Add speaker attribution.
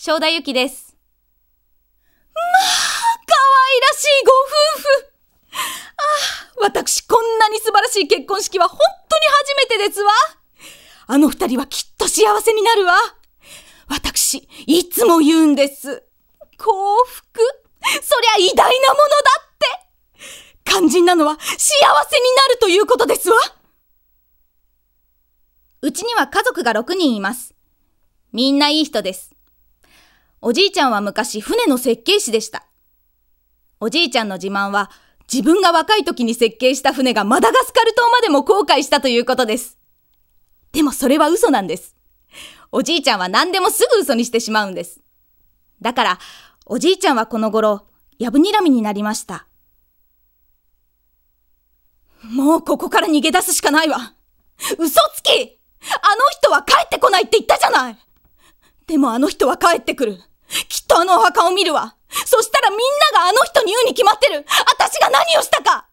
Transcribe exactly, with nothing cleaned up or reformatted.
Speaker 1: 正田由紀です。
Speaker 2: まあ、可愛らしいご夫婦。ああ、私こんなに素晴らしい結婚式は本当に初めてですわ。あの二人はきっと幸せになるわ。私、いつも言うんです。幸福、そりゃ偉大なものだって。肝心なのは幸せになるということですわ。
Speaker 1: うちには家族がろくにんいます。みんないい人です。おじいちゃんは昔船の設計士でした。おじいちゃんの自慢は自分が若い時に設計した船がマダガスカル島までも航海したということです。でもそれは嘘なんです。おじいちゃんは何でもすぐ嘘にしてしまうんです。だからおじいちゃんはこの頃やぶにらみになりました。
Speaker 2: もうここから逃げ出すしかないわ。嘘つき！あの人は帰ってこないって言ったじゃない。でもあの人は帰ってくる。きっとあのお墓を見るわ。そしたらみんながあの人に言うに決まってる。私が何をしたか。